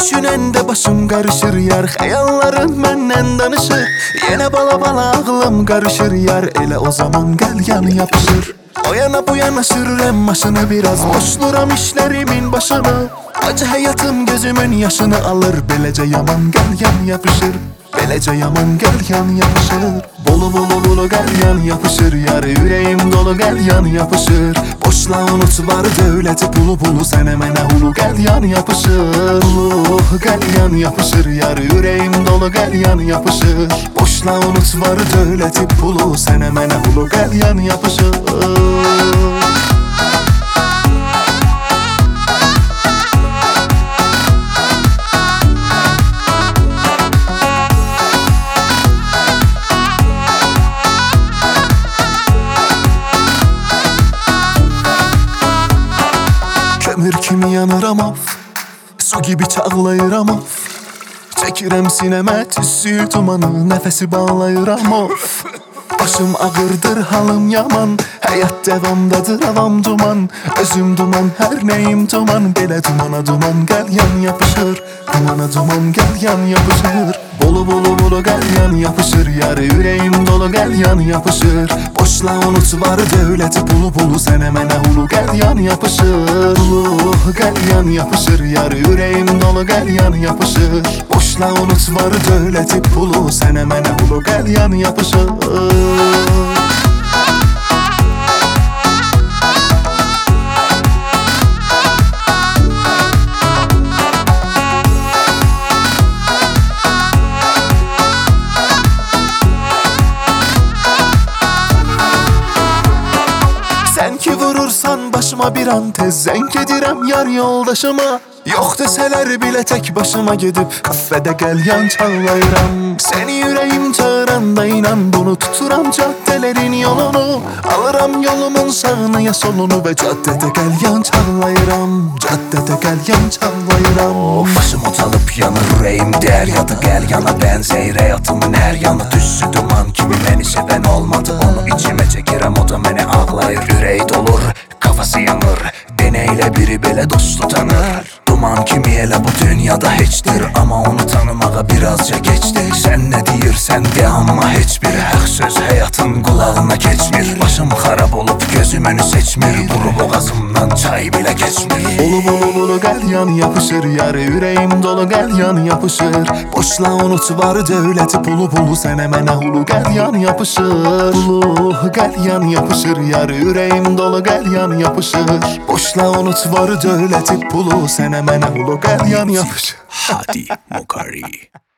Düşünəndə başım qarışır yar, xəyallarım məndən danışır. Yenə bala ağlım qarışır yar, elə o zaman qəlyan yapışır. O yana bu yana sürürəm maşını, biraz boşluram işlərimin başını. Acı həyatım gözümün yaşını alır, beləcə yaman qəlyan yapışır. Beləcə yaman qəlyan yapışır. Bolu qəlyan yapışır yar, ürəyim dolu qəlyan yapışır. Boşla unut var dövləti pulu sənə mənə hulu qəlyan yapışır. Qəlyan yapışır yar, ürəyim dolu qəlyan yapışır. Boşla unut var dövləti pulu sənə mənə hulu qəlyan yapışır. Kömür kimi yanıram of, su gibi çağlayıram of. Çəkirəm sinəmə tüssü dumanı, nəfəsi bağlayıram of. Başım ağırdır, halım yaman, həyat devamdadır, avam duman. Özüm duman, hər nəyim duman, belə dumana duman qəlyan yapışır. Dumana duman qəlyan yapışır. Bolu qəlyan yapışır yar, ürəyim dolu qəlyan yapışır. Boşla unut var dövləti pulu sənə mənə hulu qəlyan yapışır. Qəlyan yapışır yar, ürəyim dolu qəlyan yapışır. Boşla unut var dövləti pulu sənə mənə hulu qəlyan yapışır. Sən ki vurursan başıma bir an tez, zəng edirəm yar yoldaşıma. Yox desələr bilə tək başıma gedib kafedə qəlyan çalayıram. Səni ürəyim çağıranda inan, bunu tuturam caddələrin yolunu. Alıram yolumun sağını ya solunu və caddədə qəlyan çalayıram. Caddədə qəlyan çalayıram. Başım otalıb yanır, ürəyim dəryadı, qəlyana bənzəyir həyatımın hər yanı. Düzsü duman kimi məni sevən olmadı, onu içimə çəkirəm, o da məni ağlayır. Ürəyi dolur, kafası yanır, denəylə biri belə dostu tanır. Duman kimi elə bu dünyada heçdir, amma onu tanımağa birazca geçdik. Sən nə deyirsən de, amma heç bir haq söz həyatın qulağına keçmir. Başım xarab olub gözüm önü seçmir, buru boğazımdan çay bilə geçmir. Bolu qəlyan yapışır yar, ürəyim dolu qəlyan yapışır. Boşla unut var dövləti pulu sənə mənə hulu qəlyan yapışır. Qəlyan yapışır yar, ürəyim dolu qəlyan yapışır. Boşla unut var dövləti pulu sənə mənə hulu qəlyan yapışır. Hadi Mokari.